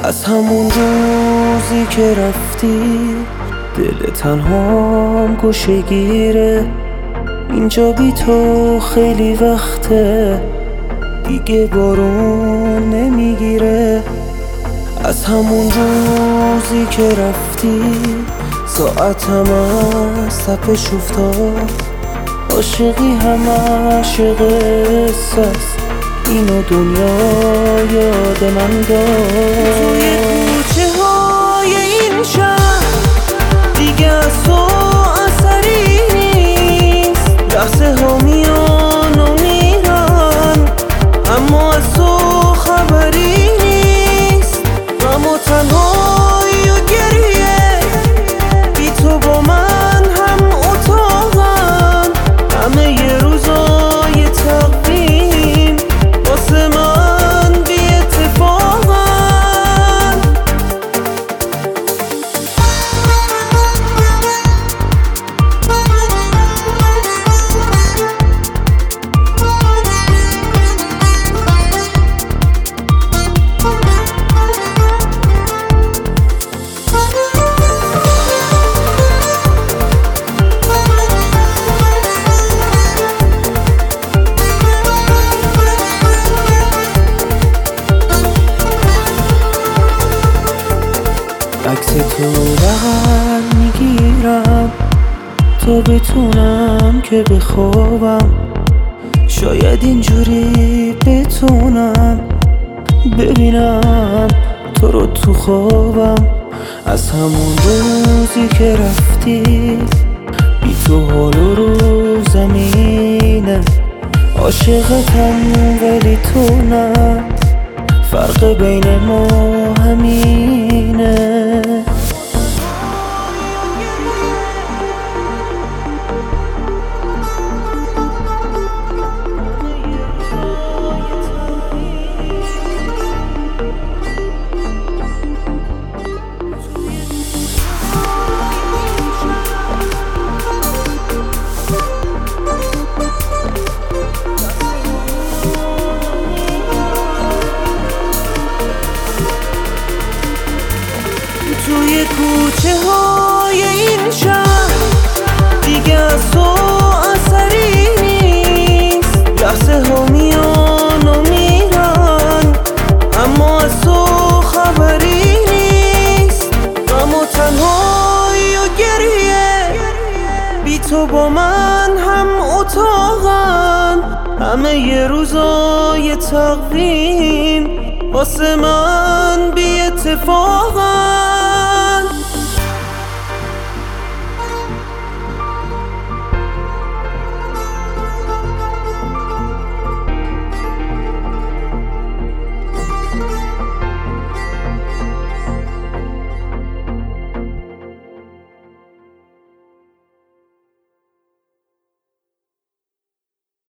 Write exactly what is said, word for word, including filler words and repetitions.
از همون روزی که رفتی دل تنهام گوشه گیره. اینجا بی تو خیلی وقته دیگه بارون نمیگیره. از همون روزی که رفتی ساعتم از تپش افتاد. عاشقی همش قصه است، اینو دنیا یاد من داد. توی کوچه های این شهر دیگه از تو اثری نیست. لحظه ها میان و میرن اما از تو خبری نیست. غم و تنهایی و گریه بی تو با من هم اتاقن. همه ی روزای تقویم واسه من بی اتفاقن. عکس تو بغل میگیرم تا بتونم که بخوابم. شاید اینجوری بتونم ببینم تو رو تو خوابم. از همون روزی که رفتی بی تو حال رو زمینه. عاشقتم ولی تو نه، فرق بین ما همینه. توی کوچه های این شهر دیگه از تو اثری نیست. لحظه ها میان و میرن اما از تو خبری نیست. غم و تنهایی و گریه بی تو با من هم اتاقن. همه ی روزای تقویم واسه من بی اتفاقن.